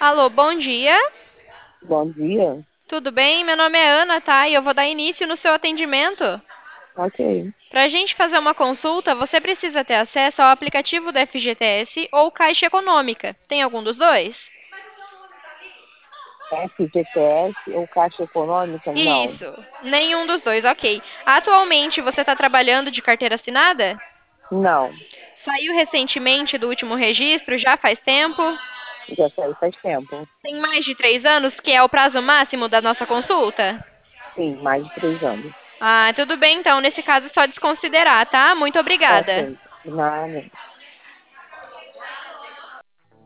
Alô, bom dia. Bom dia. Tudo bem? Meu nome é Ana, tá? E eu vou dar início no seu atendimento. Ok. Para a gente fazer uma consulta, você precisa ter acesso ao aplicativo do FGTS ou Caixa Econômica. Tem algum dos dois? FGTS ou Caixa Econômica? Não. Isso, nenhum dos dois, ok. Atualmente você está trabalhando de carteira assinada? Não. Saiu recentemente do último registro, já faz tempo? Já saí faz tempo. Tem mais de 3 anos, que é o prazo máximo da nossa consulta? Sim, mais de 3 anos. Ah, tudo bem então. Nesse caso, é só desconsiderar, tá? Muito obrigada. Ok. Nada.